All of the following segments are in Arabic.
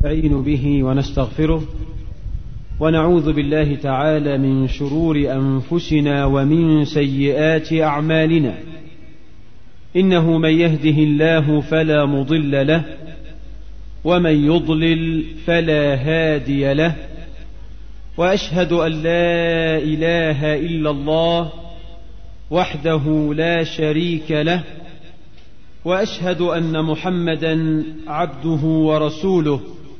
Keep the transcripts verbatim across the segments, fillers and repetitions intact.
نستعين به ونستغفره ونعوذ بالله تعالى من شرور أنفسنا ومن سيئات أعمالنا. إنه من يهده الله فلا مضل له ومن يضلل فلا هادي له، وأشهد أن لا إله إلا الله وحده لا شريك له، وأشهد أن محمدا عبده ورسوله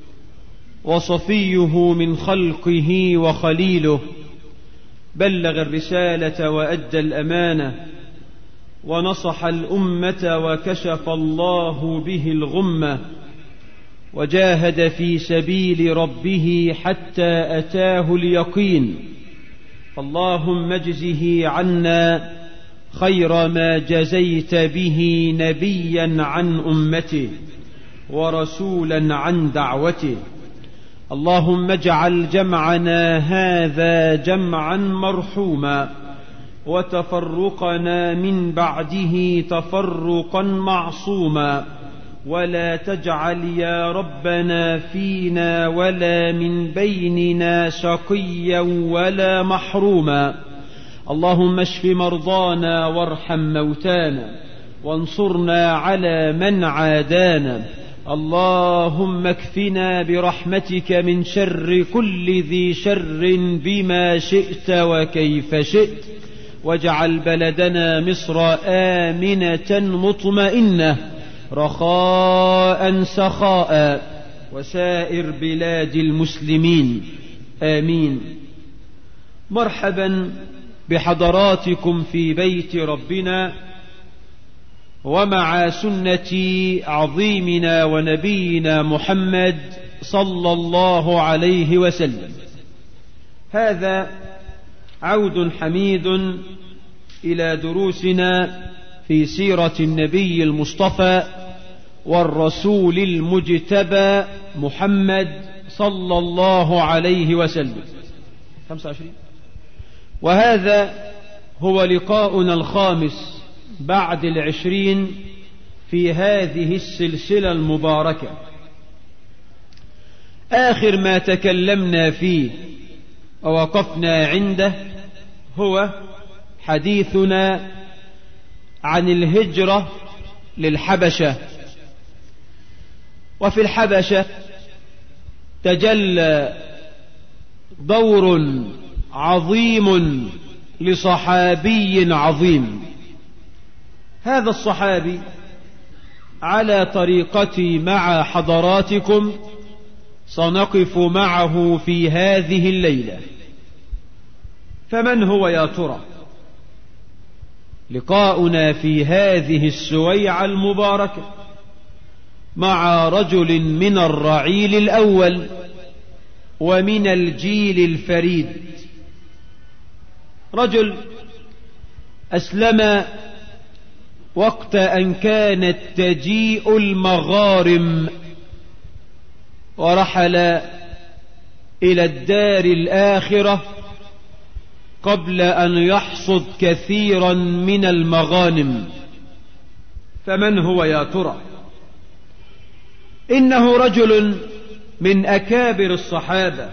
وصفيه من خلقه وخليله، بلغ الرسالة وأدى الأمانة ونصح الأمة وكشف الله به الغمة، وجاهد في سبيل ربه حتى أتاه اليقين. اللهم اجزه عنا خير ما جزيت به نبيا عن أمته ورسولا عن دعوته. اللهم اجعل جمعنا هذا جمعا مرحوما، وتفرقنا من بعده تفرقا معصوما، ولا تجعل يا ربنا فينا ولا من بيننا شقيا ولا محروما. اللهم اشف مرضانا وارحم موتانا وانصرنا على من عادانا. اللهم اكفنا برحمتك من شر كل ذي شر بما شئت وكيف شئت، واجعل بلدنا مصر آمنة مطمئنة رخاء سخاء، وسائر بلاد المسلمين آمين. مرحبا بحضراتكم في بيت ربنا ومع سنة عظيمنا ونبينا محمد صلى الله عليه وسلم. هذا عود حميد إلى دروسنا في سيرة النبي المصطفى والرسول المجتبى محمد صلى الله عليه وسلم. خمسة وعشرين. وهذا هو لقاؤنا الخامس بعد العشرين في هذه السلسلة المباركة. آخر ما تكلمنا فيه ووقفنا عنده هو حديثنا عن الهجرة للحبشة. وفي الحبشة تجلى دور عظيم لصحابي عظيم. هذا الصحابي على طريقتي مع حضراتكم سنقف معه في هذه الليلة. فمن هو يا ترى؟ لقاؤنا في هذه السويعة المباركة مع رجل من الرعيل الأول ومن الجيل الفريد، رجل أسلم وقت أن كانت تجيء المغارم، ورحل إلى الدار الآخرة قبل أن يحصد كثيرا من المغانم. فمن هو يا ترى؟ إنه رجل من أكابر الصحابة،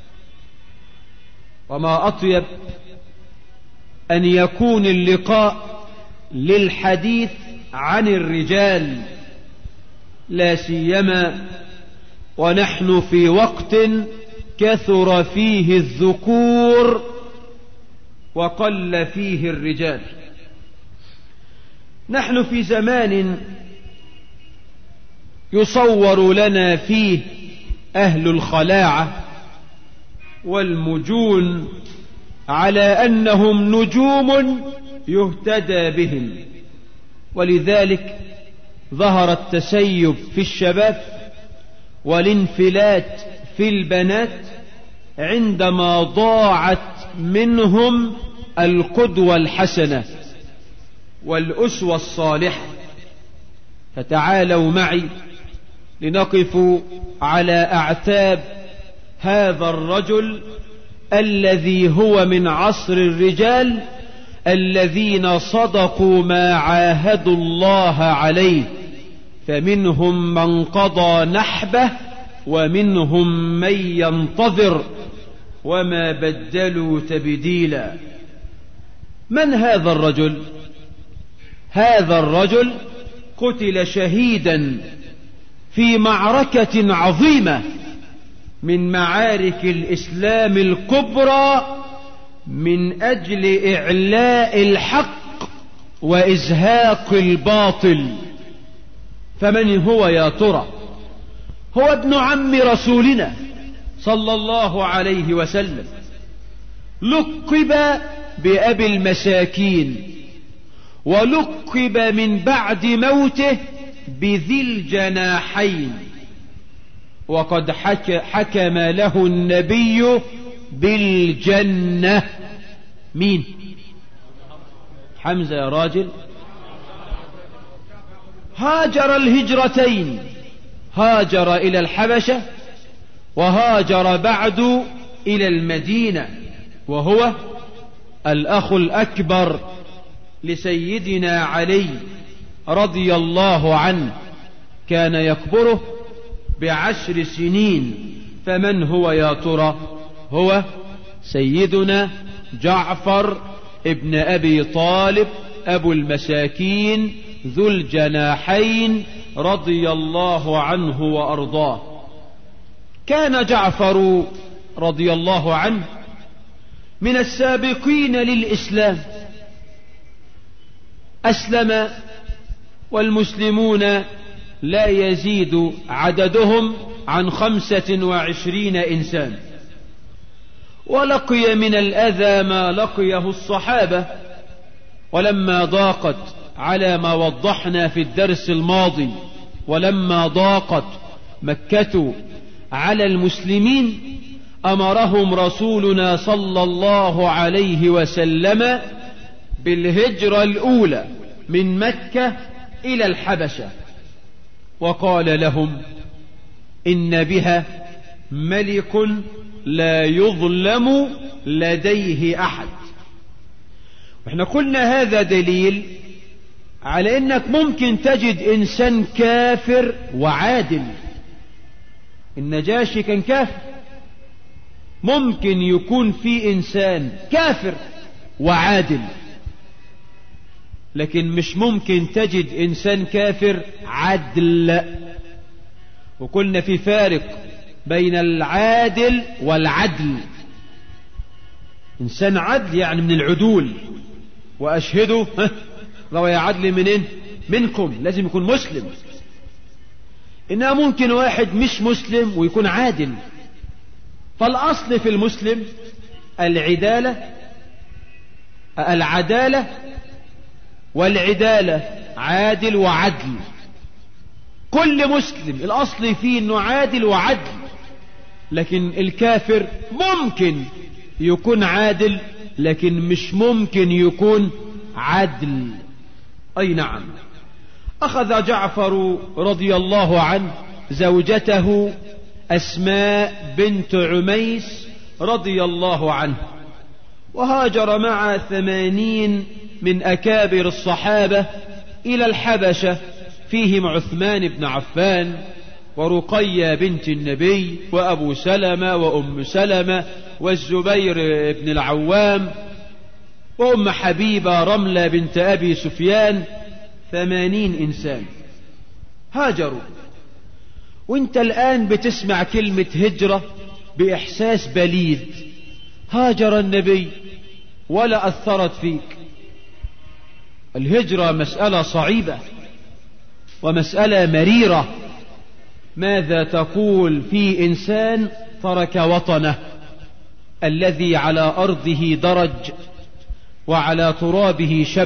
وما أطيب أن يكون اللقاء للحديث عن الرجال، لا سيما ونحن في وقت كثر فيه الذكور وقل فيه الرجال. نحن في زمان يصور لنا فيه أهل الخلاعة والمجون على أنهم نجوم يهتدى بهم، ولذلك ظهر التسيب في الشباب والانفلات في البنات عندما ضاعت منهم القدوة الحسنة والأسوة الصالحة. فتعالوا معي لنقف على أعتاب هذا الرجل الذي هو من عصر الرجال الذين صدقوا ما عاهدوا الله عليه، فمنهم من قضى نحبه ومنهم من ينتظر وما بدلوا تبديلا. من هذا الرجل؟ هذا الرجل قتل شهيدا في معركة عظيمة من معارك الإسلام الكبرى من أجل إعلاء الحق وإزهاق الباطل. فمن هو يا ترى؟ هو ابن عم رسولنا صلى الله عليه وسلم، لقب بأبي المساكين، ولقب من بعد موته بذي الجناحين، وقد حك حكم له النبي بالجنة. مين؟ حمزة يا راجل. هاجر الهجرتين، هاجر إلى الحبشة وهاجر بعد إلى المدينة، وهو الأخ الأكبر لسيدنا علي رضي الله عنه، كان يكبره بعشر سنين. فمن هو يا ترى؟ هو سيدنا جعفر ابن أبي طالب أبو المساكين ذو الجناحين رضي الله عنه وأرضاه. كان جعفر رضي الله عنه من السابقين للإسلام، أسلم والمسلمون لا يزيد عددهم عن خمسة وعشرين إنسان، ولقي من الأذى ما لقيه الصحابة. ولما ضاقت على ما وضحنا في الدرس الماضي، ولما ضاقت مكة على المسلمين أمرهم رسولنا صلى الله عليه وسلم بالهجرة الأولى من مكة إلى الحبشة، وقال لهم إن بها ملك لا يظلم لديه أحد. واحنا قلنا هذا دليل على انك ممكن تجد انسان كافر وعادل. النجاشي كان كافر، ممكن يكون في انسان كافر وعادل، لكن مش ممكن تجد انسان كافر عدل. وقلنا في فارق بين العادل والعدل. انسان عدل يعني من العدول، واشهدوا روى عدل منين؟ منكم، لازم يكون مسلم. انها ممكن واحد مش مسلم ويكون عادل. فالاصل في المسلم العدالة، العدالة والعدالة، عادل وعدل. كل مسلم الاصل فيه انه عادل وعدل، لكن الكافر ممكن يكون عادل لكن مش ممكن يكون عدل. اي نعم. اخذ جعفر رضي الله عنه زوجته اسماء بنت عميس رضي الله عنه، وهاجر مع ثمانين من اكابر الصحابة الى الحبشة، فيهم عثمان بن عفان ورقية بنت النبي وأبو سلمة وأم سلمة والزبير بن العوام وأم حبيبة رملة بنت أبي سفيان. ثمانين إنسان هاجروا. وانت الآن بتسمع كلمة هجرة بإحساس بليد. هاجر النبي ولا أثرت فيك. الهجرة مسألة صعيبة ومسألة مريرة. ماذا تقول في إنسان ترك وطنه الذي على أرضه درج وعلى ترابه شب،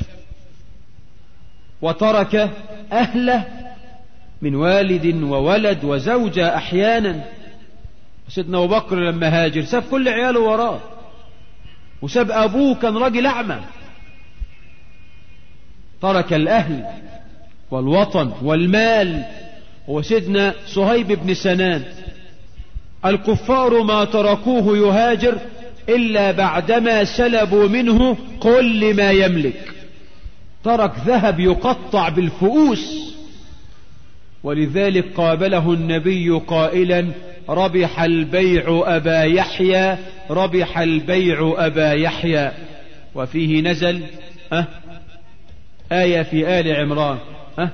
وترك أهله من والد وولد وزوجة أحيانا. سيدنا أبو بكر لما هاجر ساب كل عياله وراه، وساب أبوه كان راجل أعمى. ترك الأهل والوطن والمال. وسيدنا صهيب بن سنان الكفار ما تركوه يهاجر إلا بعدما سلبوا منه كل ما يملك. ترك ذهب يقطع بالفؤوس، ولذلك قابله النبي قائلا ربح البيع أبا يحيى، ربح البيع أبا يحيى. وفيه نزل أه آية في آل عمران أه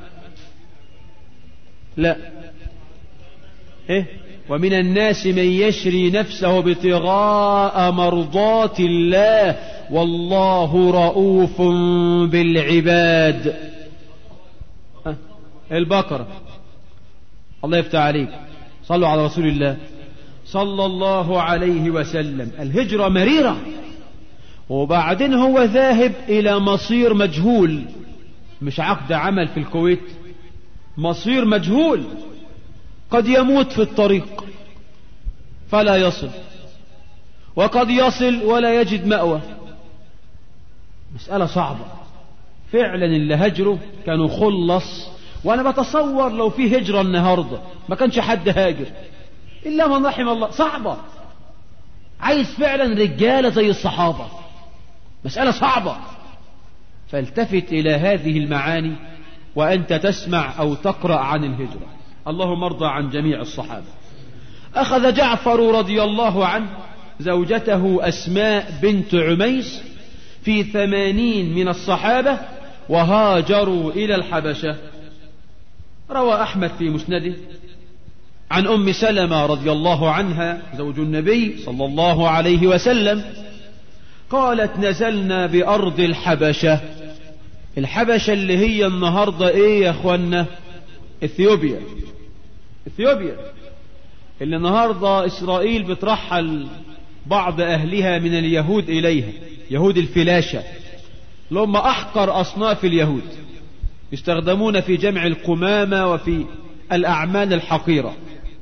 لا إيه ومن الناس من يشري نفسه ابتغاء مرضات الله والله رؤوف بالعباد. أه البقرة. الله يفتح عليك. صلوا على رسول الله صلى الله عليه وسلم. الهجرة مريرة، وبعدين هو ذاهب إلى مصير مجهول، مش عقد عمل في الكويت، مصير مجهول، قد يموت في الطريق فلا يصل، وقد يصل ولا يجد مأوى. مسألة صعبة فعلا. اللي هجروا كانوا خلص، وانا بتصور لو في هجرة النهاردة ما كانش حد هاجر الا من رحم الله. صعبة، عايز فعلا رجالة زي الصحابة، مسألة صعبة. فالتفت الى هذه المعاني وانت تسمع او تقرأ عن الهجرة. اللهم ارضى عن جميع الصحابة. اخذ جعفر رضي الله عنه زوجته اسماء بنت عميس في ثمانين من الصحابة وهاجروا الى الحبشة. روى أحمد في مسنده عن أم سلمة رضي الله عنها زوج النبي صلى الله عليه وسلم قالت نزلنا بأرض الحبشة. الحبشة اللي هي النهاردة ايه يا اخوانا؟ اثيوبيا. اثيوبيا اللي النهاردة اسرائيل بترحل بعض اهلها من اليهود اليها، يهود الفلاشة اللي هم احقر اصناف اليهود، يستخدمون في جمع القمامة وفي الأعمال الحقيرة.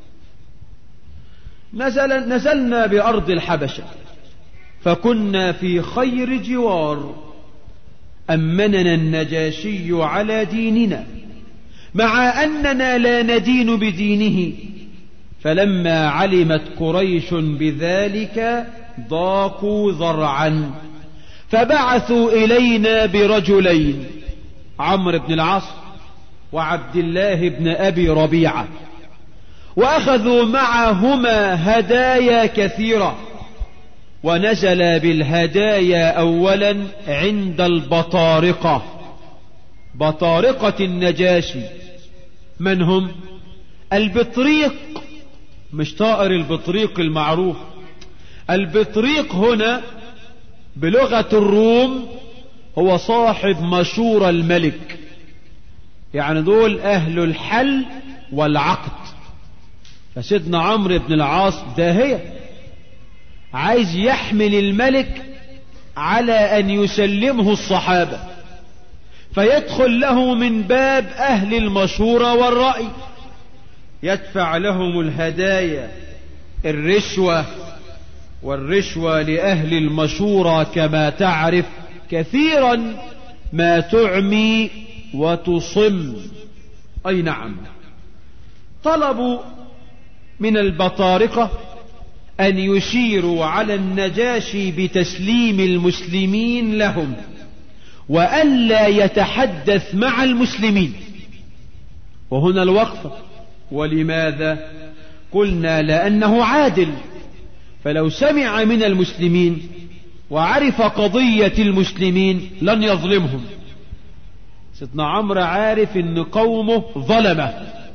نزل نزلنا بأرض الحبشة فكنا في خير جوار، أمننا النجاشي على ديننا مع أننا لا ندين بدينه، فلما علمت قريش بذلك ضاقوا ذرعا فبعثوا إلينا برجلين، عمرو بن العاص وعبد الله بن أبي ربيعة، وأخذوا معهما هدايا كثيرة، ونزل بالهدايا أولا عند البطارقة، بطارقة النجاشي. من هم؟ البطريق، مش طائر البطريق المعروف. البطريق هنا بلغة الروم هو صاحب مشورة الملك، يعني دول أهل الحل والعقد. فسيدنا عمرو بن العاص داهية، عايز يحمل الملك على أن يسلمه الصحابة، فيدخل له من باب أهل المشورة والرأي، يدفع لهم الهدايا، الرشوة، والرشوة لأهل المشورة كما تعرف كثيرا ما تعمي وتصم. أي نعم. طلبوا من البطارقة أن يشيروا على النجاشي بتسليم المسلمين لهم وأن لا يتحدث مع المسلمين. وهنا الوقفة. ولماذا؟ قلنا لأنه عادل، فلو سمع من المسلمين وعرف قضية المسلمين لن يظلمهم. سيدنا عمرو عارف ان قومه ظلمه،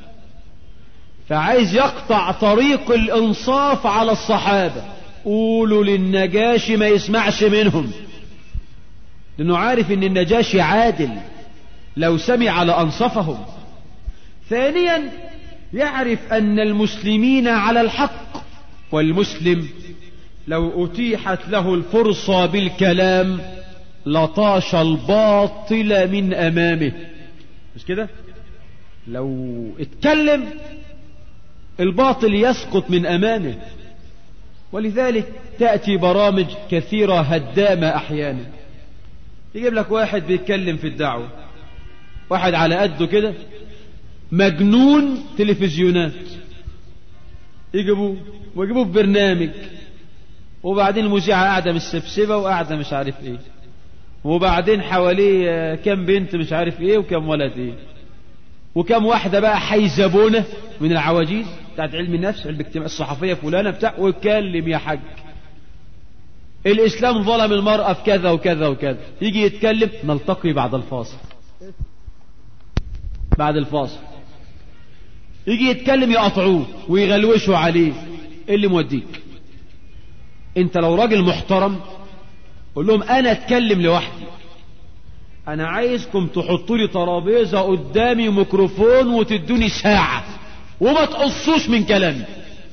فعايز يقطع طريق الانصاف على الصحابة. قولوا للنجاشي ما يسمعش منهم، لانه عارف ان النجاشي عادل لو سمع لأنصفهم. ثانيا يعرف ان المسلمين على الحق، والمسلم لو أتيحت له الفرصة بالكلام لطاش الباطل من أمامه. مش كده؟ لو اتكلم الباطل يسقط من أمامه. ولذلك تأتي برامج كثيرة هدامة أحيانا، يجيب لك واحد بيتكلم في الدعوة، واحد على قده كده مجنون تلفزيونات، يجيبوه ويجيبوه في برنامج، وبعدين المذيعة قاعدة مستبسبة وقاعدة مش عارف ايه، وبعدين حواليه كم بنت مش عارف ايه وكم ولد ايه. وكم واحدة بقى حيزبونة من العواجيز بتاعت علم النفس، علم الاجتماع، الصحفية فلانة بتاع، واتكلم يا حاج الإسلام ظلم المرأة في كذا وكذا وكذا، يجي يتكلم نلتقي بعد الفاصل. بعد الفاصل يجي يتكلم يقطعوه ويغلوشوا عليه. ايه اللي موديك؟ انت لو راجل محترم قول لهم انا اتكلم لوحدي، انا عايزكم تحطوا لي ترابيزه قدامي ميكروفون وتدوني ساعه وما تقصوش من كلامي.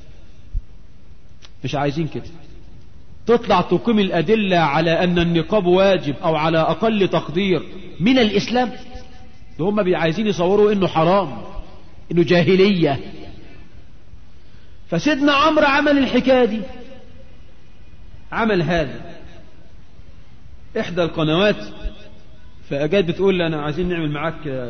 مش عايزين كده. تطلع تقيم الادله على ان النقاب واجب او على اقل تقدير من الاسلام، ده هم عايزين يصوروا انه حرام، انه جاهليه. فسيدنا عمرو عمل الحكايه دي، عمل هذا. احدى القنوات فاجت بتقول لي انا عايزين نعمل معاك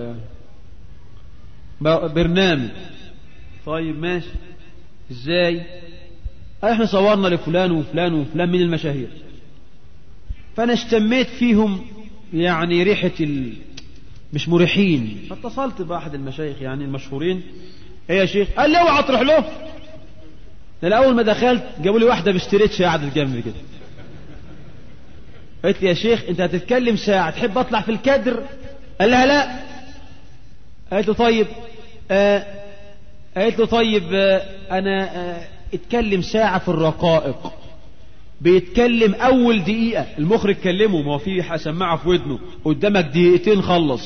برنامج. طيب ماشي، ازاي؟ احنا صورنا لفلان وفلان وفلان من المشاهير، فانا اشتميت فيهم يعني ريحة ال... مش مريحين، فاتصلت باحد المشايخ يعني المشهورين. ايه يا شيخ؟ قال لي اوعى تروح له. انا اول ما دخلت جابوا لي واحده بستريتش قعدت جنبي كده، قلت يا شيخ انت هتتكلم ساعه تحب اطلع في الكادر؟ قال لها لا. قالت له طيب آه قالت له طيب آه انا آه اتكلم ساعه في الرقائق. بيتكلم اول دقيقه المخرج كلمه، ما هو في سماعه في ودنه، قدامك دقيقتين خلص.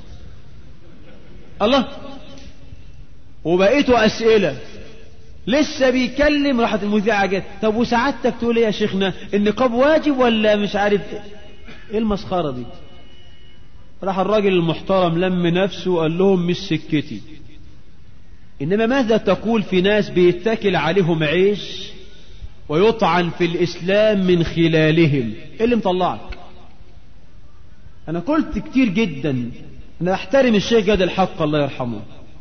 الله. وبقيته اسئله لسه بيكلم، راحت المذيعة جت طب وسعادتك تقول ايه يا شيخنا؟ النقاب واجب ولا مش عارف ايه؟ ايه المسخرة دي؟ راح الراجل المحترم لم نفسه وقال لهم مش سكتي. انما ماذا تقول في ناس بيتكل عليهم عيش ويطعن في الاسلام من خلالهم؟ ايه اللي مطلعك؟ انا قلت كتير جدا انا احترم الشيخ جاد الحق الله يرحمه،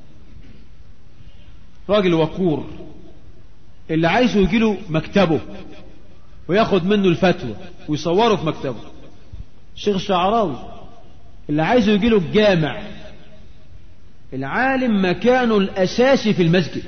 راجل وقور، اللي عايزه يجيله مكتبه وياخد منه الفتوى ويصوره في مكتبه. الشيخ الشعراوي اللي عايزه يجيله الجامع، العالم مكانه الأساسي في المسجد،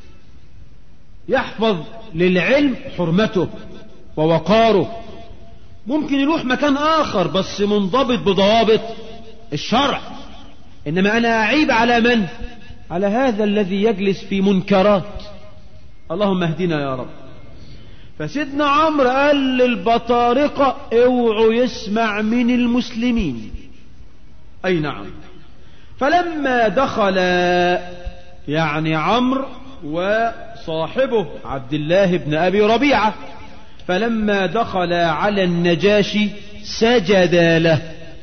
يحفظ للعلم حرمته ووقاره. ممكن يروح مكان آخر بس منضبط بضوابط الشرع، إنما أنا أعيب على من؟ على هذا الذي يجلس في منكرات. اللهم اهدنا يا رب. فسيدنا عمرو قال للبطارقة اوعوا يسمع من المسلمين. اي نعم. فلما دخل يعني عمرو وصاحبه عبد الله بن ابي ربيعة، فلما دخل على النجاشي سجدا له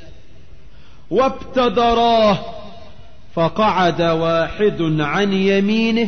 وابتدراه، فقعد واحد عن يمينه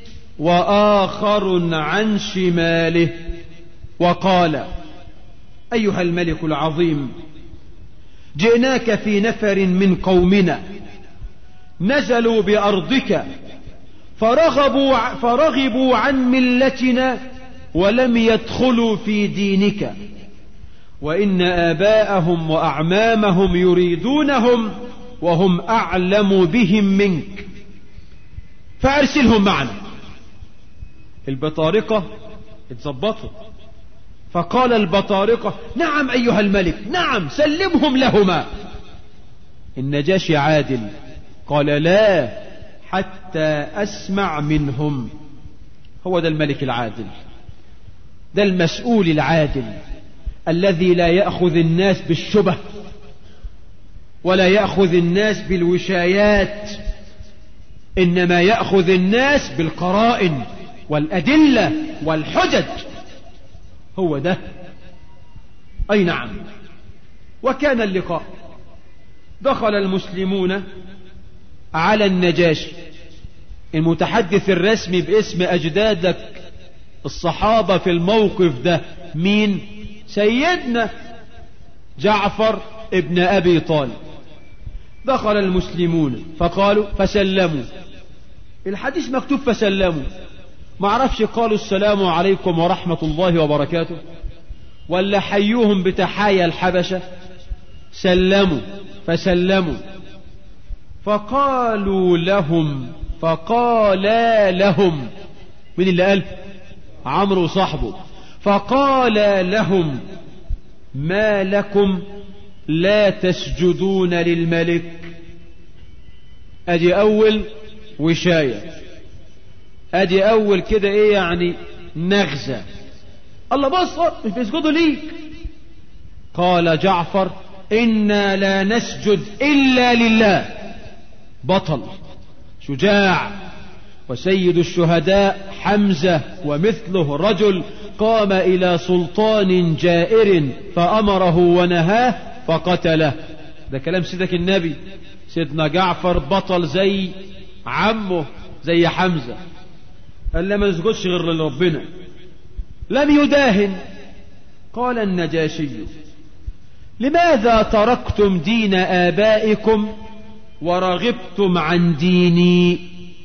وآخر عن شماله، وقال أيها الملك العظيم، جئناك في نفر من قومنا نزلوا بأرضك فرغبوا, فرغبوا عن ملتنا ولم يدخلوا في دينك، وإن آباءهم وأعمامهم يريدونهم وهم أعلم بهم منك، فأرسلهم معنا. البطارقة اتظبطوا، فقال البطارقة نعم أيها الملك، نعم سلمهم لهما. النجاشي عادل، قال لا حتى أسمع منهم. هو ده الملك العادل، ده المسؤول العادل الذي لا يأخذ الناس بالشبه ولا يأخذ الناس بالوشايات، إنما يأخذ الناس بالقرائن والأدلة والحجج. هو ده. أي نعم. وكان اللقاء، دخل المسلمون على النجاشي المتحدث الرسمي باسم أجدادك الصحابة في الموقف ده مين؟ سيدنا جعفر ابن أبي طالب. دخل المسلمون فقالوا فسلموا، الحديث مكتوب فسلموا، ما عرفش قالوا السلام عليكم ورحمة الله وبركاته ولا حيوهم بتحايا الحبشة. سلموا فسلموا. فقالوا لهم فقالا لهم، من اللي قال؟ عمرو صاحبه. فقالا لهم ما لكم لا تسجدون للملك. ادي اول وشاية، ادي اول كده ايه يعني نغزة. الله بص مش بيسجدوا ليك. قال جعفر إنا لا نسجد إلا لله. بطل شجاع وسيد الشهداء حمزة ومثله رجل قام إلى سلطان جائر فأمره ونهاه فقتله. ده كلام سيدك النبي. سيدنا جعفر بطل زي عمه زي حمزة، قال لا ما نسجدش غير لربنا، لم يداهن. قال النجاشي لماذا تركتم دين آبائكم ورغبتم عن ديني؟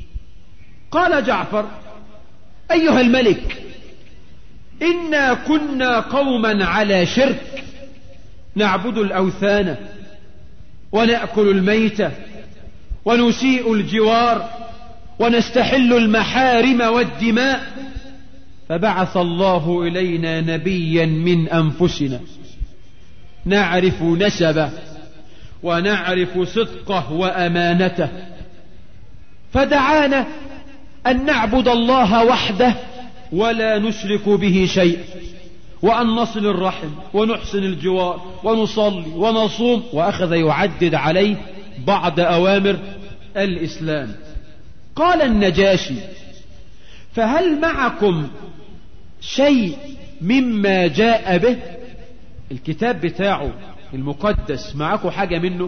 قال جعفر أيها الملك إنا كنا قوما على شرك، نعبد الأوثان ونأكل الميتة ونسيء الجوار ونستحل المحارم والدماء، فبعث الله إلينا نبيا من أنفسنا نعرف نسبه ونعرف صدقه وأمانته، فدعانا أن نعبد الله وحده ولا نشرك به شيء، وأن نصل الرحم ونحسن الجوار ونصلي ونصوم، وأخذ يعدد عليه بعض أوامر الإسلام. قال النجاشي فهل معكم شيء مما جاء به؟ الكتاب بتاعه المقدس معكم حاجة منه؟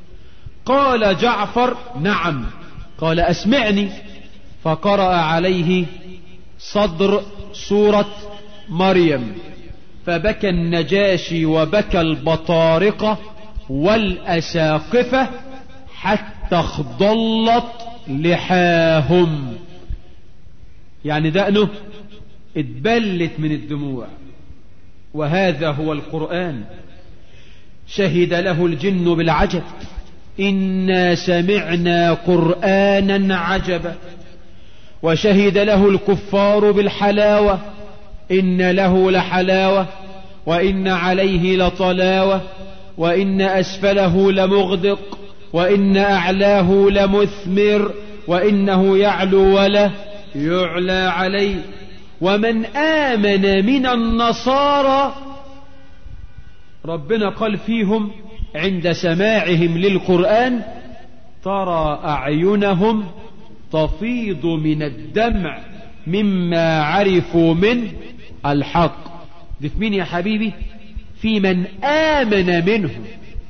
قال جعفر نعم. قال أسمعني. فقرأ عليه صدر سورة مريم، فبكى النجاشي وبكى البطارقة والأساقفة حتى اخضلت لحاهم، يعني دقنه اتبلت من الدموع. وهذا هو القرآن. شهد له الجن بالعجب إنا سمعنا قرآنا عجبا، وشهد له الكفار بالحلاوة إن له لحلاوة وإن عليه لطلاوة وإن أسفله لمغدق وإن أعلاه لمثمر وإنه يعلو ولا يعلى عليه. ومن آمن من النصارى ربنا قال فيهم عند سماعهم للقرآن ترى أعينهم تفيض من الدمع مما عرفوا من الحق. دي في مين يا حبيبي؟ في من آمن منهم.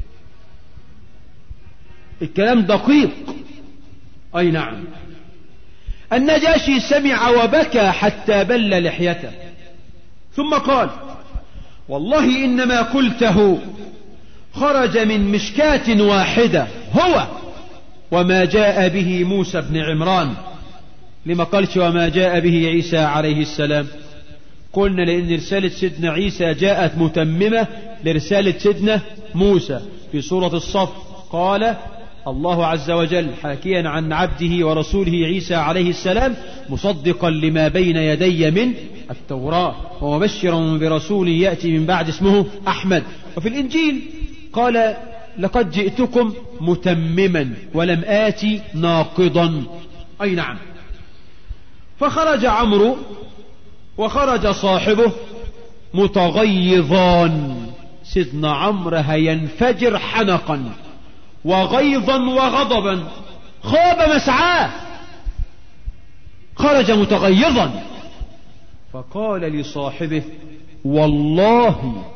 الكلام دقيق. أي نعم. النجاشي سمع وبكى حتى بل لحيته، ثم قال والله إنما قلته خرج من مشكاة واحدة هو وما جاء به موسى بن عمران. لما قالش وما جاء به عيسى عليه السلام؟ قلنا لأن رسالة سيدنا عيسى جاءت متممة لرسالة سيدنا موسى. في سورة الصف قال الله عز وجل حاكيا عن عبده ورسوله عيسى عليه السلام مصدقا لما بين يدي من التوراة ومبشرا برسول يأتي من بعد اسمه أحمد. وفي الإنجيل قال لقد جئتكم متمما ولم آتي ناقضا. أي نعم. فخرج عمرو وخرج صاحبه متغيظان. سيدنا عمرو هينفجر حنقا وغيظا وغضبا، خاب مسعاه، خرج متغيظا. فقال لصاحبه والله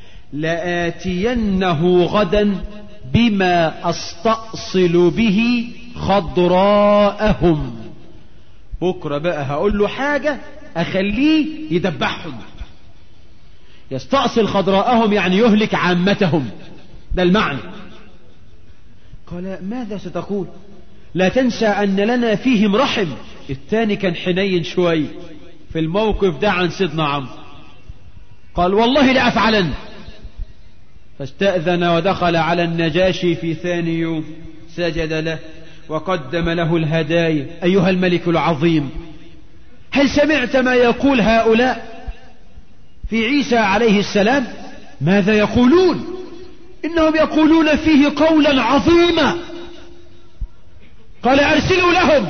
لآتينه غدا بما أستأصل به خضراءهم. بكرة بقى هقول له حاجة أخليه يدبحهم. يستأصل خضراءهم يعني يهلك عامتهم، ده المعنى. قال ماذا ستقول؟ لا تنسى أن لنا فيهم رحم. الثاني كان حنين شوي في الموقف ده عن سيدنا عمرو. قال والله لأفعلن. فاستأذن ودخل على النجاشي في ثاني يوم، سجد له وقدم له الهدايا. أيها الملك العظيم، هل سمعت ما يقول هؤلاء في عيسى عليه السلام؟ ماذا يقولون؟ إنهم يقولون فيه قولا عظيما. قال أرسلوا لهم.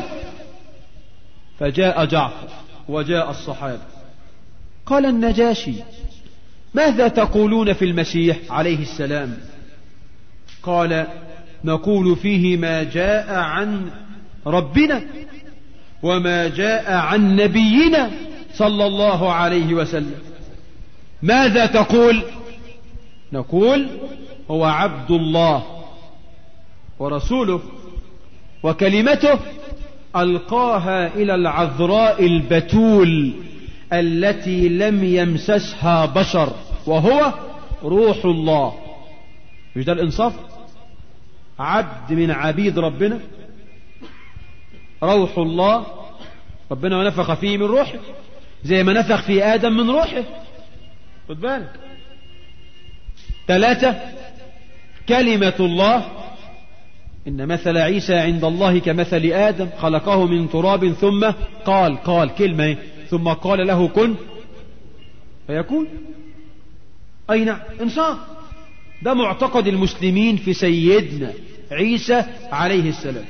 فجاء جعفر وجاء الصحابة. قال النجاشي: ماذا تقولون في المسيح عليه السلام؟ قال: نقول فيه ما جاء عن ربنا وما جاء عن نبينا صلى الله عليه وسلم. ماذا تقول؟ نقول: هو عبد الله ورسوله وكلمته ألقاها إلى العذراء البتول التي لم يمسسها بشر وهو روح الله. مش ده الإنصاف؟ عبد من عبيد ربنا، روح الله، ربنا ونفخ فيه من روحه زي ما نفخ في آدم من روحه. خد بالك. ثلاثة: كلمة الله، إن مثل عيسى عند الله كمثل آدم خلقه من تراب ثم قال قال كلمة ثم قال له كن فيكون. أي نعم، إنصاف. ده معتقد المسلمين في سيدنا عيسى عليه السلام.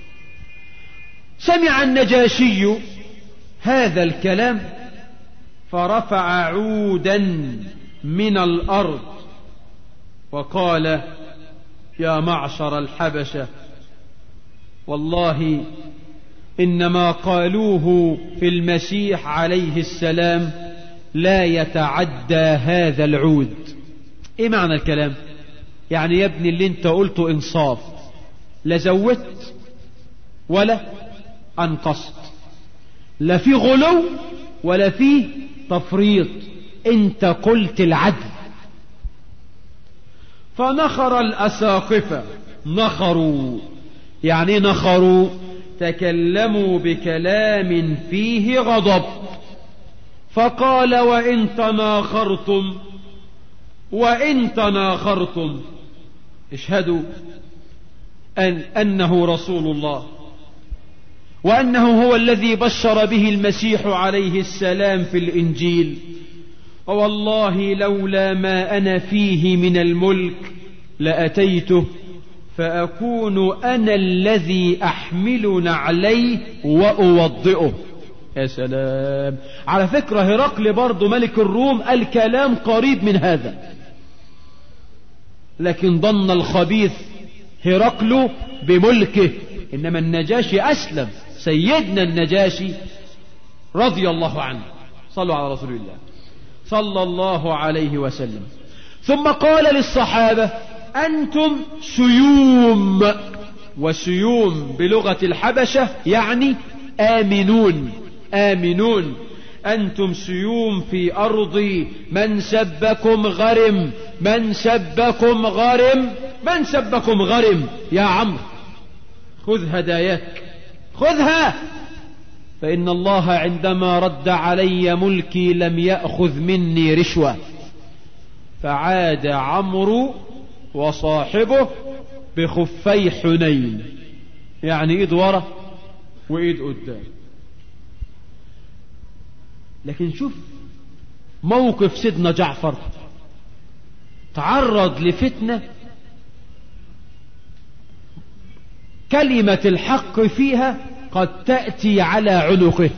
سمع النجاشي هذا الكلام فرفع عودا من الأرض وقال: يا معشر الحبشة، والله إنما قالوه في المسيح عليه السلام لا يتعدى هذا العود. ايه معنى الكلام؟ يعني يا ابني اللي انت قلته انصاف، لا زودت ولا انقصت، لا في غلو ولا في تفريط، انت قلت العدل. فنخر الأساقفة. نخروا يعني نخروا تكلموا بكلام فيه غضب. فقال: وإن تناخرتم وإن تناخرتم اشهدوا أن أنه رسول الله وأنه هو الذي بشر به المسيح عليه السلام في الإنجيل. ووالله لولا ما أنا فيه من الملك لأتيته فأكون أنا الذي أحمل نعليه وأوضئه. يا سلام. على فكرة هرقل برضو ملك الروم قال كلام قريب من هذا، لكن ظن الخبيث هرقل بملكه، إنما النجاشي أسلم. سيدنا النجاشي رضي الله عنه. صلوا على رسول الله صلى الله عليه وسلم. ثم قال للصحابة: أنتم سيوم. وسيوم بلغة الحبشة يعني آمنون. آمنون. أنتم سيوم في أرضي، من سبكم غرم، من سبكم غرم، من سبكم غرم. يا عمرو خذ هداياك، خذها، فإن الله عندما رد علي ملكي لم يأخذ مني رشوة. فعاد عمرو وصاحبه بخفي حنين، يعني ايد ورا وايد قدام. لكن شوف موقف سيدنا جعفر، تعرض لفتنة كلمة الحق فيها قد تأتي على عنقه،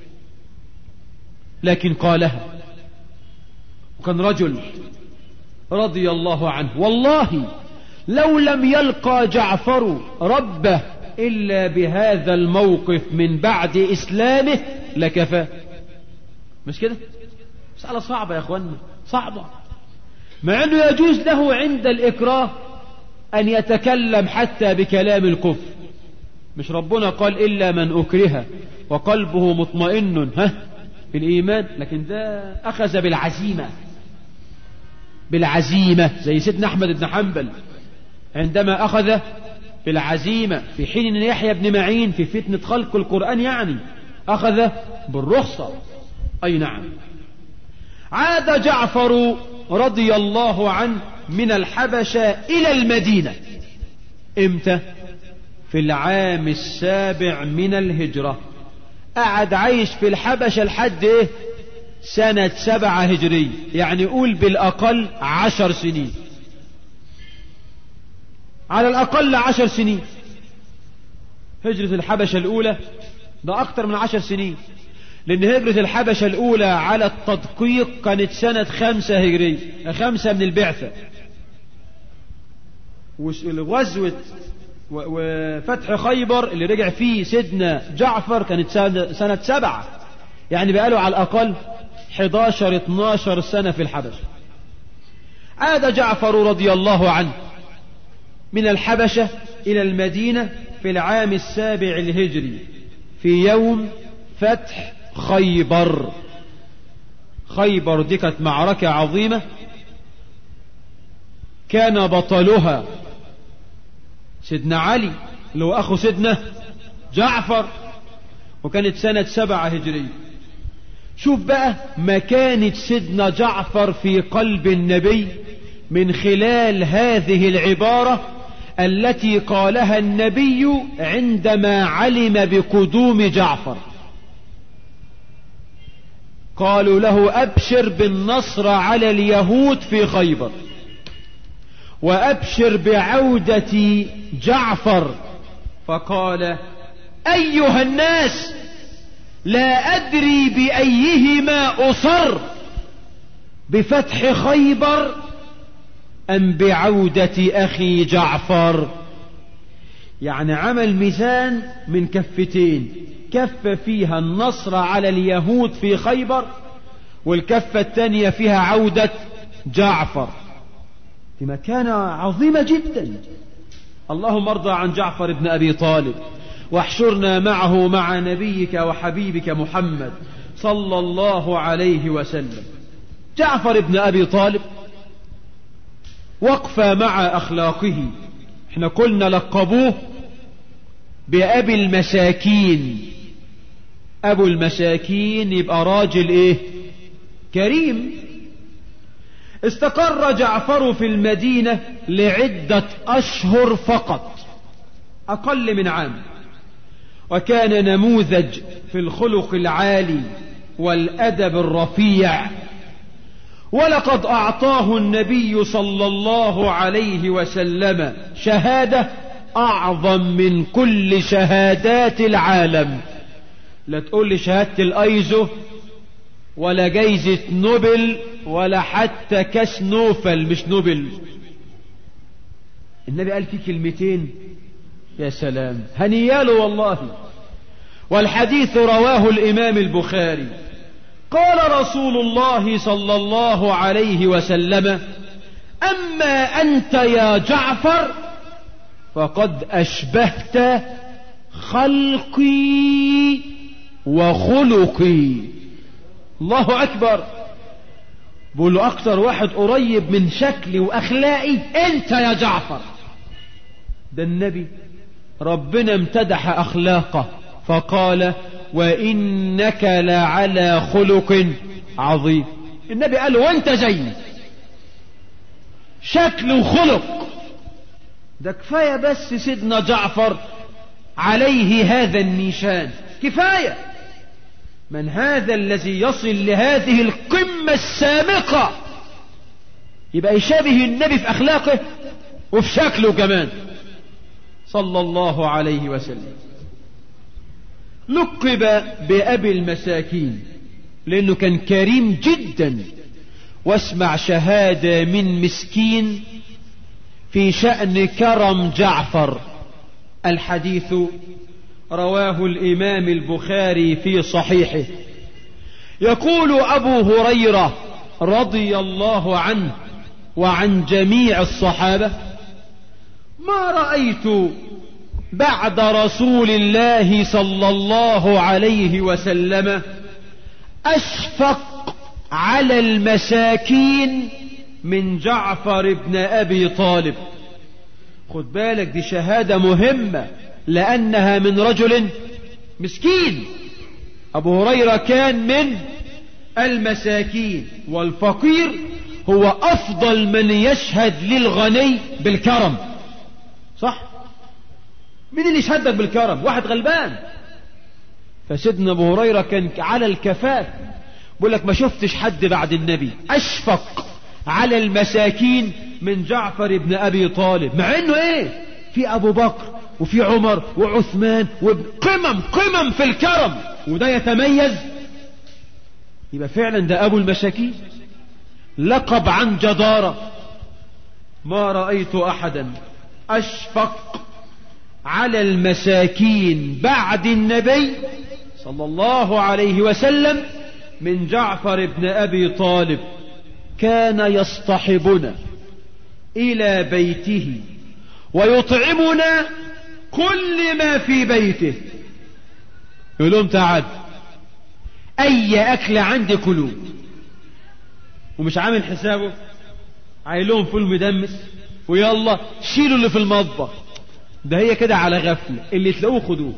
لكن قالها. وكان رجل رضي الله عنه، والله لو لم يلقى جعفر ربه إلا بهذا الموقف من بعد إسلامه لكفى. مش كده؟ مسألة صعبة يا أخوانا، صعبة. مع أنه يجوز له عند الإكراه أن يتكلم حتى بكلام الكفر. مش ربنا قال: إلا من أكره وقلبه مطمئن ها بالإيمان؟ لكن ده أخذ بالعزيمة، بالعزيمة زي سيدنا أحمد بن حنبل عندما أخذ بالعزيمة في حين أن يحيى بن معين في فتنة خلق القرآن يعني أخذ بالرخصة. أي نعم. عاد جعفر رضي الله عنه من الحبشة إلى المدينة. إمتى؟ في العام السابع من الهجرة. قعد عايش في الحبشة لحد ايه؟ سنة سبعة هجرية، يعني قول بالأقل عشر سنين، على الأقل عشر سنين. هجرة الحبشة الأولى ده أكتر من عشر سنين، لأن هجرة الحبشة الأولى على التدقيق كانت سنة خمسة هجرية، خمسة من البعثة. وغزوة وفتح خيبر اللي رجع فيه سيدنا جعفر كانت سنة سبعة، يعني بقاله على الأقل حداشر اتناشر سنة في الحبشة. عاد جعفر رضي الله عنه من الحبشة إلى المدينة في العام السابع الهجري في يوم فتح خيبر. خيبر دي كانت معركة عظيمة كان بطلها سيدنا علي اللي هو أخو سيدنا جعفر، وكانت سنة سبعة هجرية. شوف بقى مكانة سيدنا جعفر في قلب النبي من خلال هذه العبارة التي قالها النبي عندما علم بقدوم جعفر. قالوا له أبشر بالنصر على اليهود في خيبر، وأبشر بعودة جعفر. فقال أيها الناس لا أدري بأيهما أصر، بفتح خيبر أم بعودة أخي جعفر. يعني عمل ميزان من كفتين، كفة فيها النصر على اليهود في خيبر، والكفة الثانية فيها عودة جعفر، في مكانة عظيمة جدا. اللهم ارضى عن جعفر بن أبي طالب، واحشرنا معه مع نبيك وحبيبك محمد صلى الله عليه وسلم. جعفر بن أبي طالب وقف مع أخلاقه، احنا قلنا لقبوه بأبي المساكين. أبو المساكين يبقى راجل ايه؟ كريم. استقر جعفر في المدينة لعدة أشهر فقط، أقل من عام، وكان نموذج في الخلق العالي والأدب الرفيع. ولقد أعطاه النبي صلى الله عليه وسلم شهادة أعظم من كل شهادات العالم. لا تقول لي شهادة الأيزو ولا جايزة نوبل ولا حتى كاس نوفل، مش نوبل. النبي قال فيه كلمتين يا سلام، هنياله والله. والحديث رواه الإمام البخاري. قال رسول الله صلى الله عليه وسلم أما أنت يا جعفر فقد أشبهت خلقي وخلقي. الله أكبر. بقول له أكتر واحد قريب من شكلي وأخلاقي أنت يا جعفر. ده النبي ربنا امتدح أخلاقه فقال وإنك لعلى خلق عظيم. النبي قال له وانت زي شكل وخلق. ده كفاية بس سيدنا جعفر عليه هذا النيشان، كفاية. من هذا الذي يصل لهذه القمة السامقة يبقى يشابه النبي في أخلاقه وفي شكله كمان صلى الله عليه وسلم. لقب بأبي المساكين لأنه كان كريم جدا. واسمع شهادة من مسكين في شأن كرم جعفر. الحديث رواه الإمام البخاري في صحيحه. يقول أبو هريرة رضي الله عنه وعن جميع الصحابة ما رأيت بعد رسول الله صلى الله عليه وسلم أشفق على المساكين من جعفر بن أبي طالب. خد بالك دي شهادة مهمة لأنها من رجل مسكين. أبو هريرة كان من المساكين، والفقير هو أفضل من يشهد للغني بالكرم، صح؟ مين اللي يشهدك بالكرم؟ واحد غلبان. فسيدنا أبو هريرة كان على الكفاف، بقول لك ما شفتش حد بعد النبي أشفق على المساكين من جعفر ابن أبي طالب، مع إنه إيه في أبو بكر وفي عمر وعثمان وقمم قمم في الكرم، وده يتميز. يبقى فعلا ده أبو المساكين، لقب عن جدارة. ما رأيت أحدا أشفق على المساكين بعد النبي صلى الله عليه وسلم من جعفر بن أبي طالب. كان يصطحبنا إلى بيته ويطعمنا كل ما في بيته، يقول لهم تعال أي أكل عندي كلوه، ومش عامل حسابه عايل لهم فول مدمس ويلا شيلوا اللي في المطبخ، ده هي كده على غفلة، اللي تلاقوه خدوه،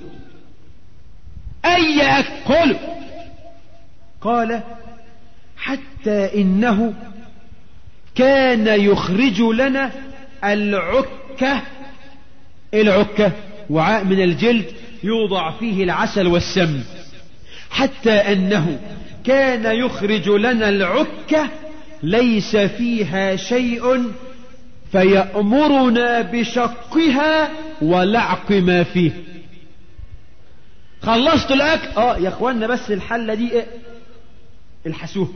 أي أكل كله. قال حتى إنه كان يخرج لنا العكة. العكة وعاء من الجلد يوضع فيه العسل والسم، حتى أنه كان يخرج لنا العكة ليس فيها شيء فيأمرنا بشقها ولعق ما فيه. خلصت الأكل؟ آه يا أخوانا بس الحلة دي إيه؟ الحسوه.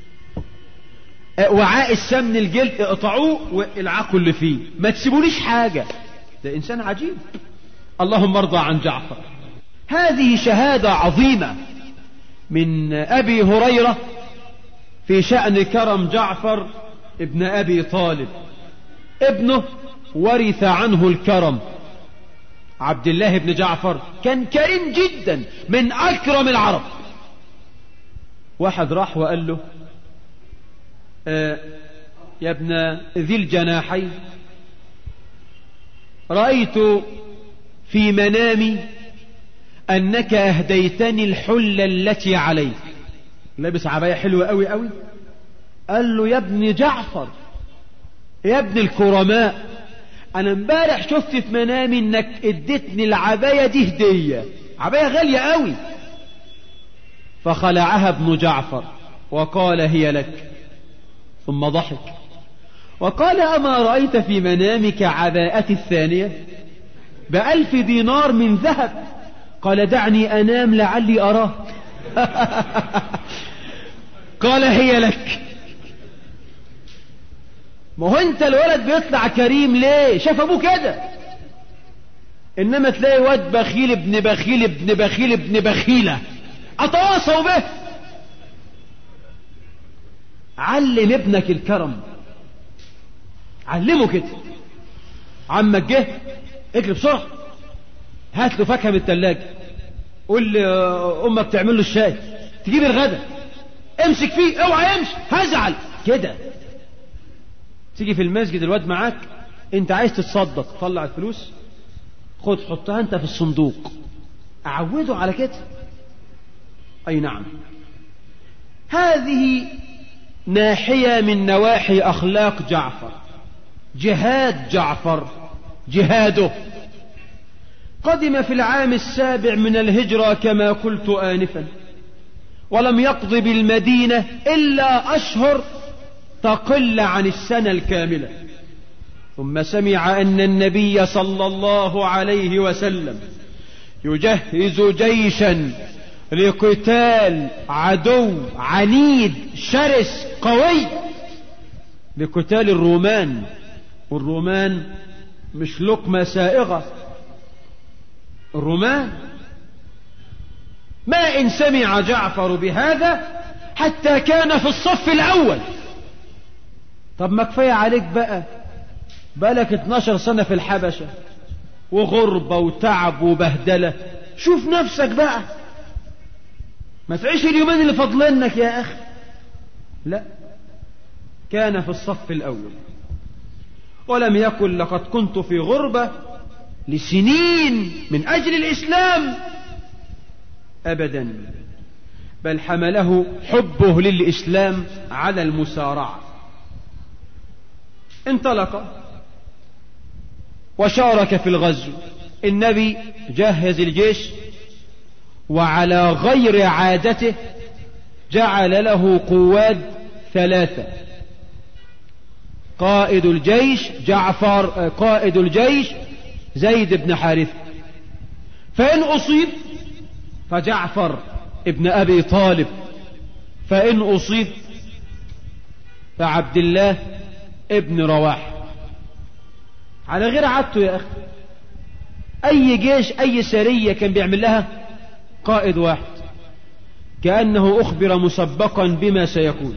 وعاء السمن الجلد اقطعوه والعقوا اللي فيه، ما تسيبوليش حاجة. ده إنسان عجيب. اللهم ارضى عن جعفر. هذه شهادة عظيمة من أبي هريرة في شأن كرم جعفر ابن أبي طالب. ابنه ورث عنه الكرم. عبد الله بن جعفر كان كريم جدا، من أكرم العرب. واحد راح وقال له آه يا ابن ذي الجناحين، رأيت في منامي أنك أهديتني الحلة التي عليك. لابس عباية حلوة قوي قوي. قال له يا ابن جعفر، يا ابن الكرماء، أنا امبارح شفت في منامي أنك اديتني العباية دي هدية، عباية غالية قوي. فخلعها ابن جعفر وقال هي لك، ثم ضحك وقال أما رأيت في منامك عباءتي الثانية بألف دينار من ذهب؟ قال دعني أنام لعلي أراه. قال هي لك. ما هو انت الولد بيطلع كريم ليه؟ شاف ابوه كده. انما تلاقي واد بخيل ابن بخيل ابن بخيل ابن بخيلة، اتواصوا به. علم ابنك الكرم، علمه كده. عمك جه اجري بسرعة هات له فاكهة من الثلاجة، قول لي امك تعمل له الشاي، تجيب الغدا، امسك فيه اوعى يمشي هزعل كده. تيجي في المسجد الواد معاك، انت عايز تتصدق، طلع الفلوس خد حطها انت في الصندوق، اعوده على كده. اي نعم. هذه ناحية من نواحي اخلاق جعفر. جهاد جعفر، جهاده. قدم في العام السابع من الهجرة كما قلت آنفا، ولم يقض بالمدينة إلا أشهر تقل عن السنة الكاملة. ثم سمع أن النبي صلى الله عليه وسلم يجهز جيشا لقتال عدو عنيد شرس قوي، لقتال الرومان. والرومان مش لقمة سائغة، الرومان. ما إن سمع جعفر بهذا حتى كان في الصف الأول. طب ما كفاية عليك بقى، بقالك اتناشر سنة في الحبشة وغربة وتعب وبهدلة، شوف نفسك بقى، ما تعيش اليومين اللي فضلنك يا أخي. لا، كان في الصف الأول. ولم يقل لقد كنت في غربة لسنين من أجل الإسلام، أبدا، بل حمله حبه للإسلام على المسارعة. انطلق وشارك في الغزو النبي جهز الجيش، وعلى غير عادته جعل له قواد ثلاثة: قائد الجيش جعفر، قائد الجيش زيد بن حارثة، فإن أصيب فجعفر ابن أبي طالب، فإن أصيب فعبد الله ابن رواحة. على غير عادته يا أخي، أي جيش أي سرية كان بيعمل لها قائد واحد، كأنه أخبر مسبقا بما سيكون.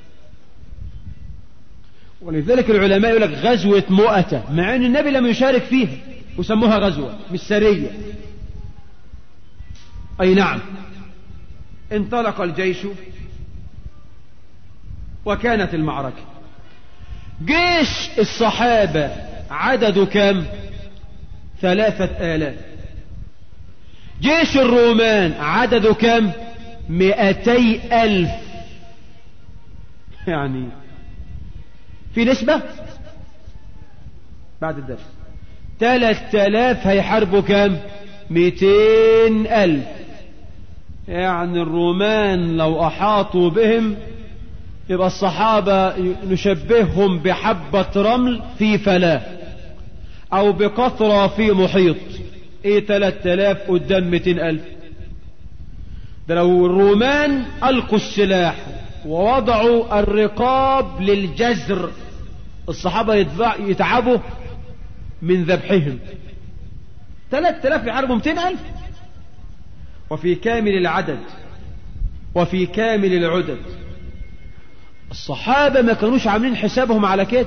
ولذلك العلماء يقول لك غزوة مؤتة، مع أن النبي لم يشارك فيها وسموها غزوة مش سرية. أي نعم. انطلق الجيش وكانت المعركة. جيش الصحابة عدده كم؟ ثلاثة آلاف. جيش الرومان عدده كم؟ مئتي ألف. يعني في نسبة بعد الدرس. ثلاثة آلاف هيحاربوا كم؟ مئتين ألف. يعني الرومان لو أحاطوا بهم يبقى الصحابة نشبههم بحبة رمل في فلاة، أو بقطرة في محيط. إيه ثلاثة آلاف قدام مئتين ألف؟ ده لو الرومان ألقوا السلاح ووضعوا الرقاب للجزر، الصحابة يتعبوا من ذبحهم. ثلاثة آلاف يحاربوا مئتين ألف، وفي كامل العدد وفي كامل العدد. الصحابة ما كانوش عاملين حسابهم على كده.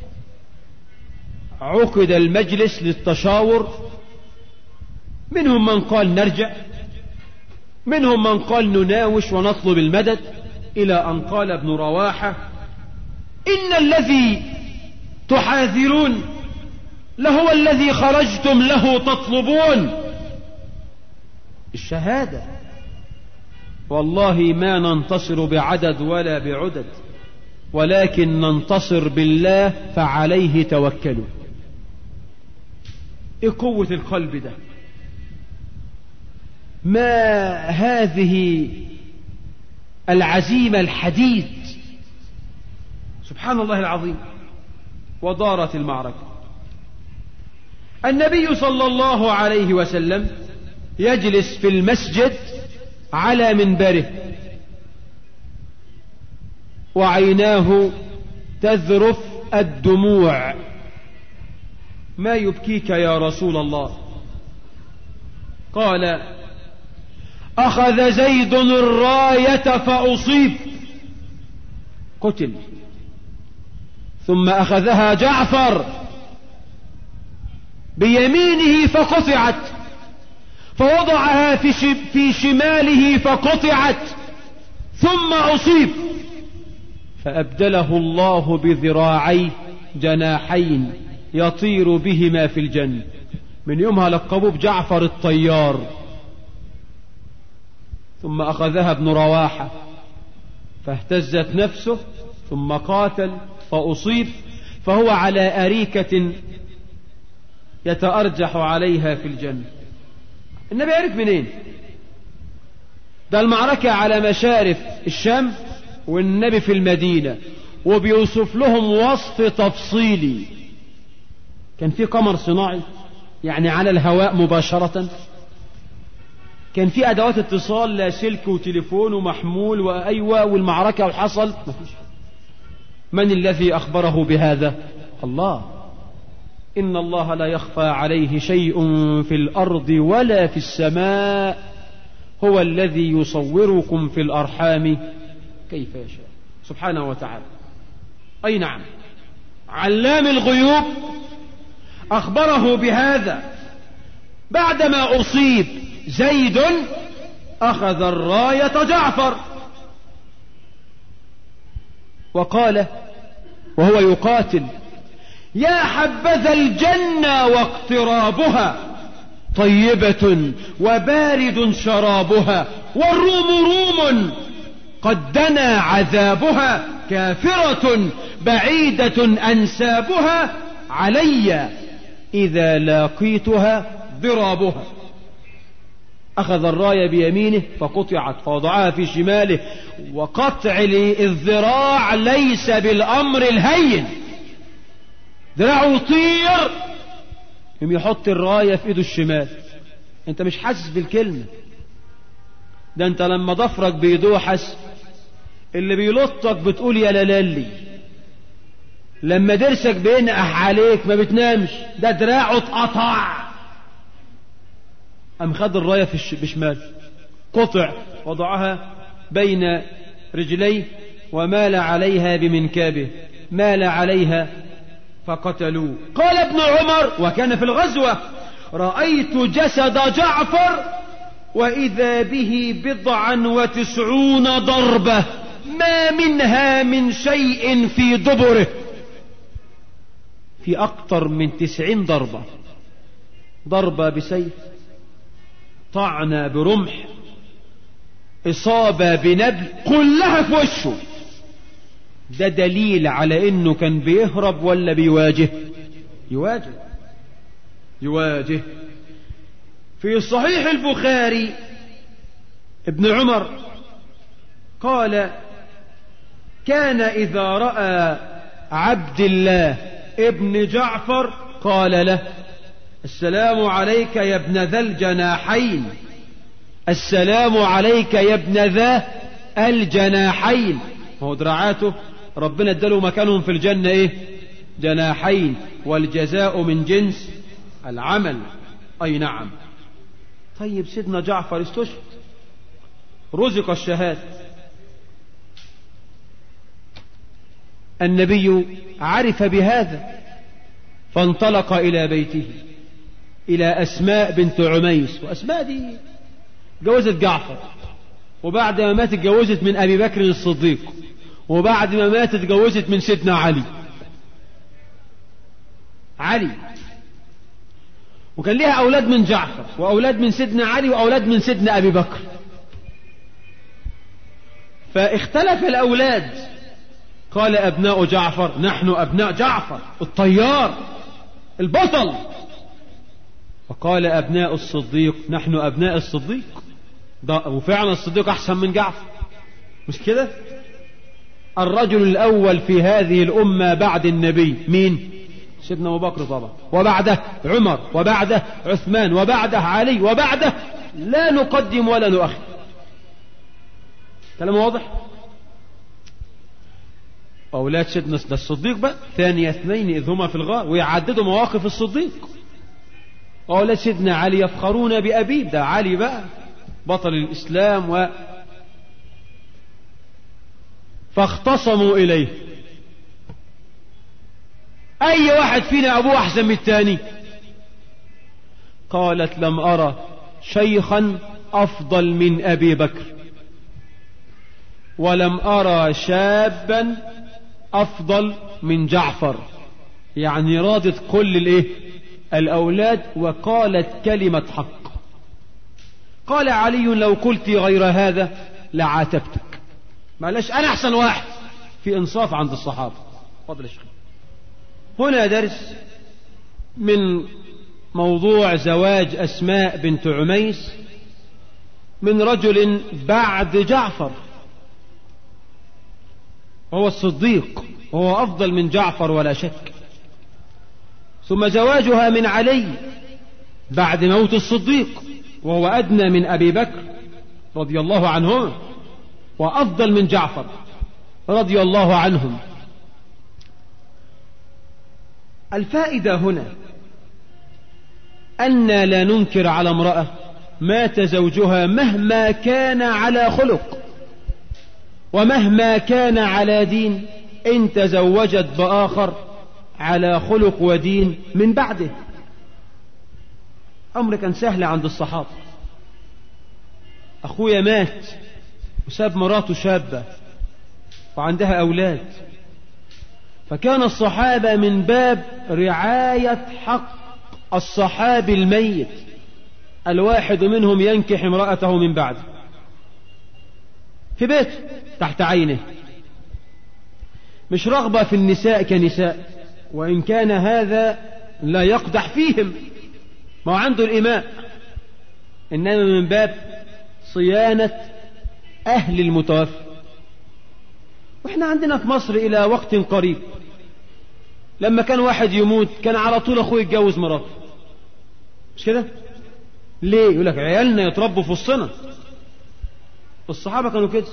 عقد المجلس للتشاور، منهم من قال نرجع، منهم من قال نناوش ونطلب المدد، إلى أن قال ابن رواحة: إن الذي تحاذرون لهو الذي خرجتم له تطلبون الشهادة. والله ما ننتصر بعدد ولا بعدد، ولكن ننتصر بالله فعليه توكلوا. ايه قوة القلب ده؟ ما هذه العزيمة الحديد! سبحان الله العظيم. ودارت المعركة. النبي صلى الله عليه وسلم يجلس في المسجد على منبره، وعيناه تذرف الدموع. ما يبكيك يا رسول الله؟ قال: أخذ زيد الراية فأصيب، قتل. ثم أخذها جعفر بيمينه فقطعت، فوضعها في شماله فقطعت، ثم أصيب، فأبدله الله بذراعيه جناحين يطير بهما في الجنة. من يومها لقبوه بجعفر الطيار. ثم أخذها ابن رواحة فاهتزت نفسه، ثم قاتل فأصيب، فهو على أريكة يتأرجح عليها في الجنة. النبي عرف منين؟ ده المعركة على مشارف الشام والنبي في المدينة، وبيوصف لهم وصف تفصيلي. كان في قمر صناعي يعني على الهواء مباشرة، كان في أدوات اتصال لاسلك وتليفون ومحمول وأيوة، والمعركة وحصل مفيش. من الذي أخبره بهذا؟ الله. إن الله لا يخفى عليه شيء في الأرض ولا في السماء، هو الذي يصوركم في الأرحام كيف يشاء سبحانه وتعالى. أي نعم. علام الغيوب أخبره بهذا. بعدما أصيب زيد أخذ الراية جعفر وقال وهو يقاتل: يا حبذا الجنة واقترابها، طيبة وبارد شرابها، والروم روم قد دنا عذابها، كافرة بعيدة أنسابها، علي إذا لاقيتها ضرابها. أخذ الراية بيمينه فقطعت فوضعها في شماله، وقطع الذراع ليس بالأمر الهين، ذراعه يطير يوم يحط الراية في ايده الشمال. انت مش حاسس بالكلمة ده، انت لما ضفرك بيدوحس اللي بيلطك بتقول يا لالي، لما درسك بينقح عليك ما بتنامش، ده دراعه اتقطع. أم خد الراية في بشمال قطع، وضعها بين رجليه ومال عليها بمنكابه، مال عليها فقتلوه. قال ابن عمر وكان في الغزوة: رأيت جسد جعفر وإذا به بضعا وتسعون ضربة ما منها من شيء في دبره، في أكثر من تسعين ضربة، ضربة بسيف، طعنة برمح، إصابة بنبل، كلها في وشه. ده دليل على إنه كان بيهرب ولا بيواجه؟ يواجه يواجه. في صحيح البخاري ابن عمر قال: كان إذا رأى عبد الله ابن جعفر قال له: السلام عليك يا ابن ذا الجناحين، السلام عليك يا ابن ذا الجناحين. هو دراعاته ربنا اداله مكانهم في الجنة ايه؟ جناحين، والجزاء من جنس العمل. اي نعم. طيب سيدنا جعفر استشهد، رزق الشهادة. النبي عرف بهذا فانطلق إلى بيته، إلى أسماء بنت عميس. وأسماء دي جوزت جعفر، وبعد ما مات اتجوزت من أبي بكر الصديق، وبعد ما مات اتجوزت من سيدنا علي. علي وكان لها أولاد من جعفر، وأولاد من سيدنا علي، وأولاد من سيدنا أبي بكر. فاختلف الأولاد، قال أبناء جعفر: نحن أبناء جعفر الطيار البطل. وقال أبناء الصديق: نحن أبناء الصديق. وفعلا الصديق أحسن من جعفر، مش كده؟ الرجل الأول في هذه الأمة بعد النبي مين؟ سيدنا أبو بكر طبعا، وبعده عمر، وبعده عثمان، وبعده علي، وبعده لا نقدم ولا نؤخر. كلام واضح؟ أولاد سيدنا الصديق بقى ثاني اثنين إذ هما في الغار، ويعددوا مواقف الصديق. أولاد سيدنا علي يفخرون بأبيه، ده علي بقى بطل الإسلام. و فاختصموا إليه، أي واحد فينا أبوه أحسن من الثاني؟ قالت: لم أرى شيخا أفضل من أبي بكر، ولم أرى شابا أفضل من جعفر. يعني رادت كل الإيه؟ الأولاد، وقالت كلمة حق. قال علي: لو قلت غير هذا لعاتبتك. معلش أنا أحسن واحد، في إنصاف عند الصحابة. فضل الشيخ. هنا درس من موضوع زواج أسماء بنت عميس من رجل بعد جعفر، وهو الصديق، وهو أفضل من جعفر ولا شك. ثم زواجها من علي بعد موت الصديق، وهو أدنى من أبي بكر رضي الله عنهم، وأفضل من جعفر رضي الله عنهم. الفائدة هنا أن لا ننكر على امرأة مات زوجها مهما كان على خلق ومهما كان على دين، إن تزوجت بآخر على خلق ودين من بعده. أمر كان سهل عند الصحابة. أخويا مات وساب مراته شابة وعندها أولاد، فكان الصحابة من باب رعاية حق الصحابي الميت الواحد منهم ينكح امرأته من بعده في بيته تحت عينه، مش رغبة في النساء كنساء، وإن كان هذا لا يقدح فيهم، ما هو عنده الإماء، إنما من باب صيانة أهل المتوفى. وإحنا عندنا في مصر إلى وقت قريب لما كان واحد يموت كان على طول أخوه يتجوز مراته، مش كده؟ ليه؟ يقول لك عيالنا يتربوا في وسطنا. الصحابة كانوا كده.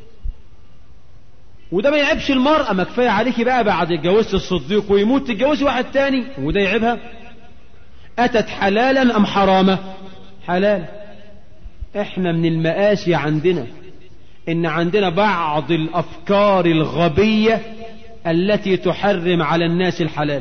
وده ما يعيبش المرأة، ما كفاية عليكي بقى بعد اتجوزت الصديق ويموت تتجوزي واحد تاني، وده يعيبها؟ أتت حلالا أم حراما؟ حلال. احنا من المآسي عندنا إن عندنا بعض الأفكار الغبية التي تحرم على الناس الحلال.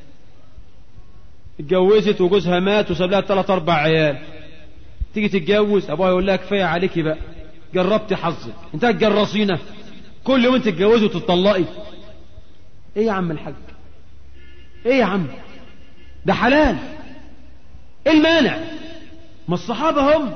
اتجوزت وجوزها مات وساب لها ثلاث أربع عيال، تيجي تتجوز أبوها يقول لها كفاية عليكي بقى، جربتي حظك، انت هتجرسينا كل يوم تتجوزي وتطلقي. ايه يا عم الحاج؟ ايه يا عم؟ ده حلال، ايه المانع؟ ما الصحابة هم.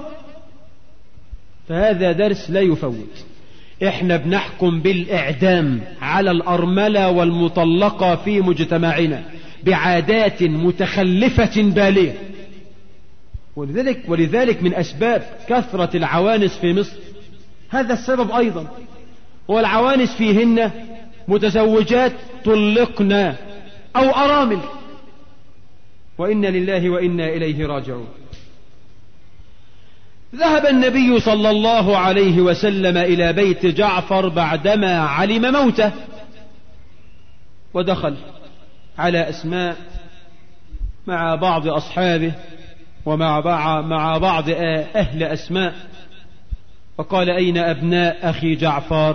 فهذا درس لا يفوت. احنا بنحكم بالإعدام على الأرملة والمطلقة في مجتمعنا بعادات متخلفة بالية. ولذلك, ولذلك من أسباب كثرة العوانس في مصر هذا السبب أيضا، والعوانس فيهن متزوجات طلقن أو أرامل، وإنا لله وإنا إليه راجعون. ذهب النبي صلى الله عليه وسلم إلى بيت جعفر بعدما علم موته، ودخل على أسماء مع بعض أصحابه ومع مع بعض أهل أسماء، فقال أين أبناء أخي جعفر؟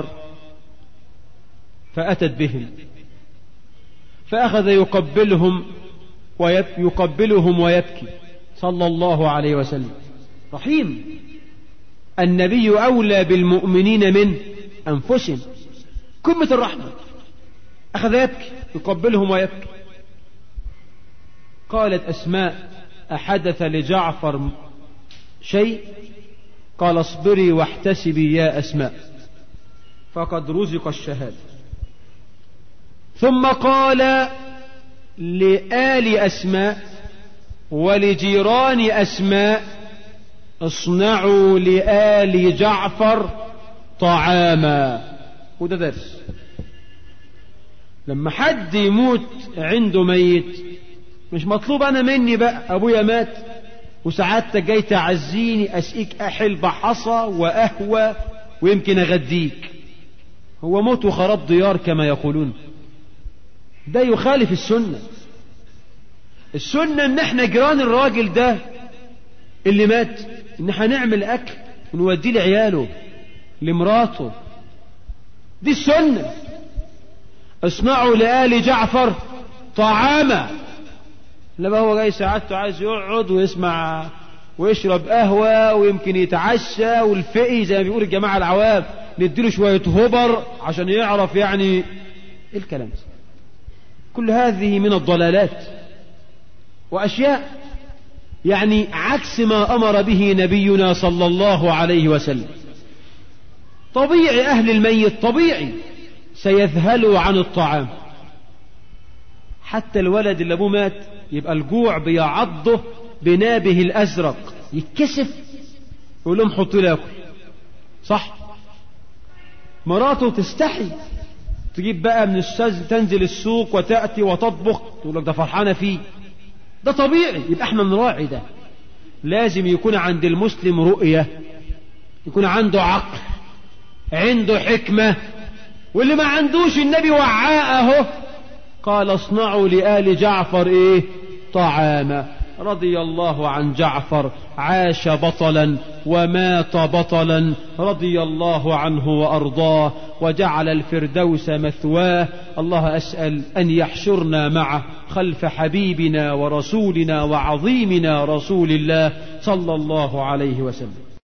فأتت بهم فأخذ يقبلهم ويقبلهم ويبكي صلى الله عليه وسلم. رحيم، النبي أولى بالمؤمنين من أنفسهم، قمة الرحمة. أخذ يبكي يقبلهم ويبكي. قالت أسماء أحدث لجعفر شيء؟ قال اصبري واحتسبي يا أسماء فقد رزق الشهادة. ثم قال لآل أسماء ولجيران أسماء اصنعوا لآل جعفر طعاما. وده درس. لما حد يموت عنده ميت مش مطلوب أنا مني بقى أبويا مات وسعادتك جاي تعزيني أسقيك أحلبة حصى وأهوى ويمكن أغديك. هو موت وخراب ديار كما يقولون. ده يخالف السنة. السنة ان احنا جيران الراجل ده اللي مات ان احنا نعمل اكل ونوديه لعياله لمراته. دي السنة. اصنعوا لآل جعفر طعاما. لما هو جاي ساعته عايز يقعد ويسمع ويشرب قهوة ويمكن يتعشى والفقي زي ما بيقول الجماعة العوام نديله شوية هبر عشان يعرف يعني ايه الكلام ده. كل هذه من الضلالات وأشياء يعني عكس ما أمر به نبينا صلى الله عليه وسلم. طبيعي أهل الميت طبيعي سيذهلوا عن الطعام. حتى الولد اللي أبوه مات يبقى الجوع بيعضه بنابه الأزرق يتكسف يقول لهم حطوا لي أكل. صح. مراته تستحي تجيب بقى من السز تنزل السوق وتأتي وتطبخ تقول لك ده فرحانة فيه. ده طبيعي. يبقى احنا نراعي ده. لازم يكون عند المسلم رؤية، يكون عنده عقل، عنده حكمة. واللي ما عندوش النبي وعاءه قال اصنعوا لآل جعفر ايه طعاما. رضي الله عن جعفر، عاش بطلا ومات بطلا، رضي الله عنه وأرضاه وجعل الفردوس مثواه. الله أسأل أن يحشرنا معه خلف حبيبنا ورسولنا وعظيمنا رسول الله صلى الله عليه وسلم.